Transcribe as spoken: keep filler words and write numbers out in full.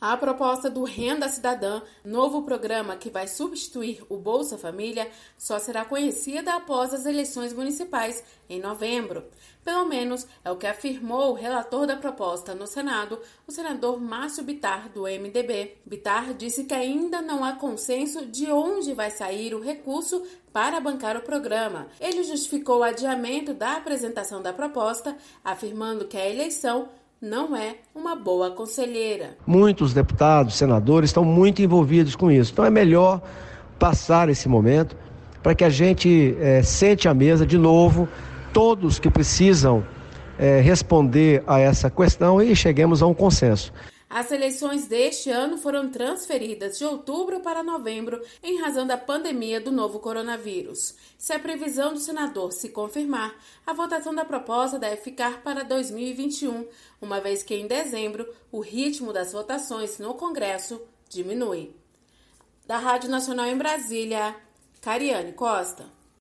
A proposta do Renda Cidadã, novo programa que vai substituir o Bolsa Família, só será conhecida após as eleições municipais em novembro. Pelo menos é o que afirmou o relator da proposta no Senado, o senador Márcio Bittar, do M D B. Bittar disse que ainda não há consenso de onde vai sair o recurso para bancar o programa. Ele justificou o adiamento da apresentação da proposta, afirmando que a eleição não é uma boa conselheira. Muitos deputados, senadores estão muito envolvidos com isso. Então é melhor passar esse momento para que a gente é, sente à mesa de novo, todos que precisam é, responder a essa questão e cheguemos a um consenso. As eleições deste ano foram transferidas de outubro para novembro em razão da pandemia do novo coronavírus. Se a previsão do senador se confirmar, a votação da proposta deve ficar para dois mil e vinte e um, uma vez que em dezembro o ritmo das votações no Congresso diminui. Da Rádio Nacional em Brasília, Cariane Costa.